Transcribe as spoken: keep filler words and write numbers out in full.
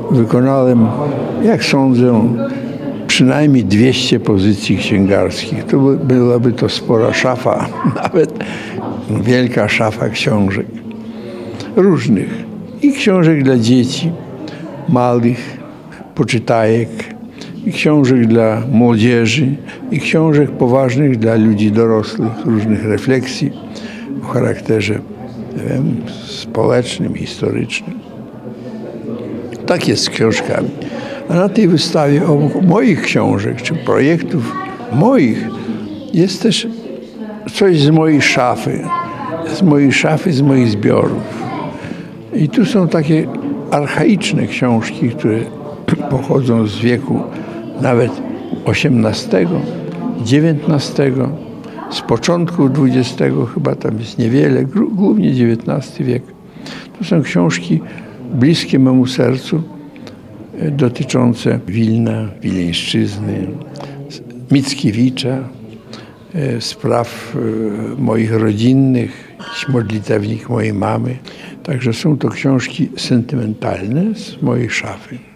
wykonałem, jak sądzę, przynajmniej dwieście pozycji księgarskich. To by, byłaby to spora szafa, nawet wielka szafa książek różnych. I książek dla dzieci, małych, poczytajek, i książek dla młodzieży, i książek poważnych dla ludzi dorosłych, różnych refleksji o charakterze, nie wiem, społecznym, historycznym. Tak jest z książkami. A na tej wystawie obok moich książek, czy projektów moich, jest też coś z mojej szafy, z mojej szafy, z moich zbiorów. I tu są takie archaiczne książki, które pochodzą z wieku nawet osiemnastego, dziewiętnastego, z początku dwudziestego, chyba tam jest niewiele, głównie dziewiętnasty wiek. To są książki bliskie memu sercu, dotyczące Wilna, Wileńszczyzny, Mickiewicza, spraw moich rodzinnych, modlitewnik mojej mamy. Także są to książki sentymentalne z mojej szafy.